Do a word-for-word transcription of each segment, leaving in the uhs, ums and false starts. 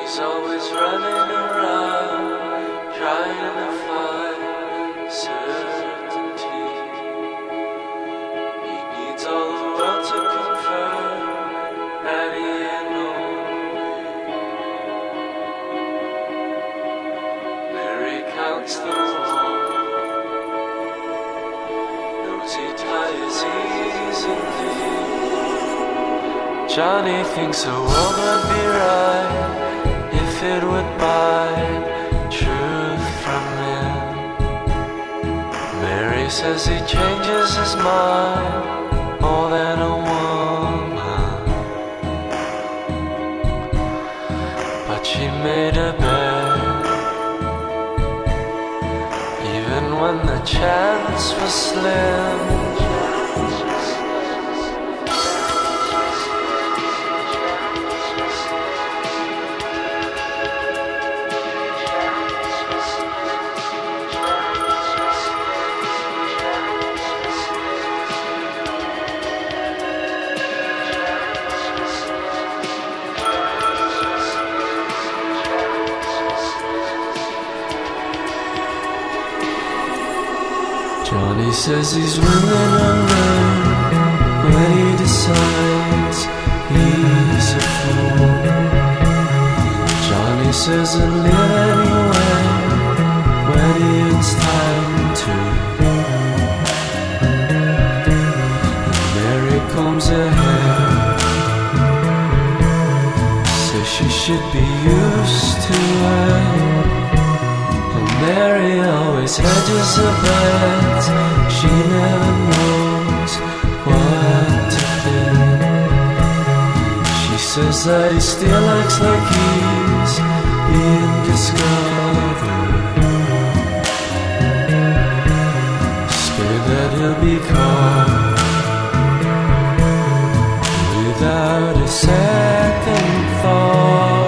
He's always running around, trying to find certainty. He needs all the world to confirm that he ain't lonely. Mary counts the wall, knows he tires easily. Johnny thinks the world would be right if it would buy truth from him. Mary says he changes his mind more than a woman, but she made a bet, even when the chance was slim. Johnny says he's willing to learn when he decides he's a fool. Johnny says he'll live anyway when it's time to. And Mary combs her hair, says she should be used to it. Mary always hedges her bets, she never knows what to think. She says that he still looks like he's being discovered, scared that he'll be caught without a second thought.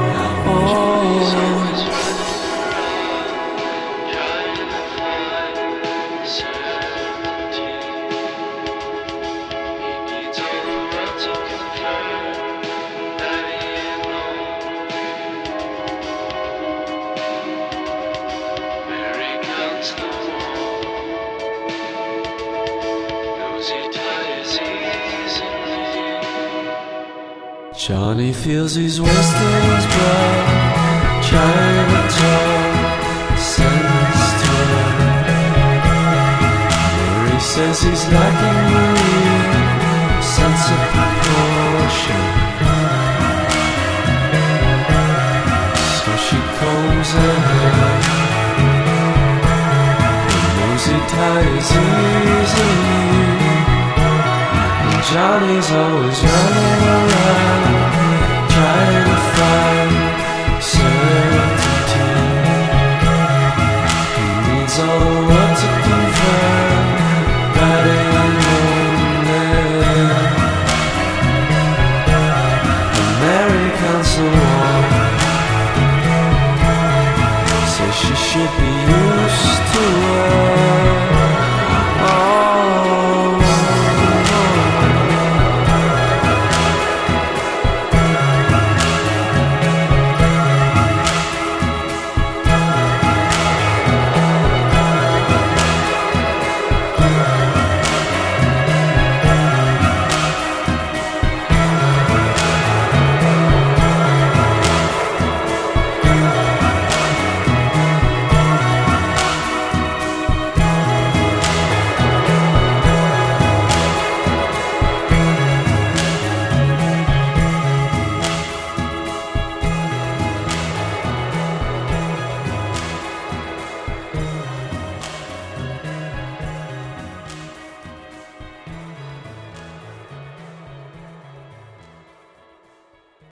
Johnny feels he's wasting his breath, trying to talk sense to her. Mary says he's lacking the real sense of proportion, so she combs her hair and knows he tires easily. Johnny's always running around, trying to find certainty. He needs all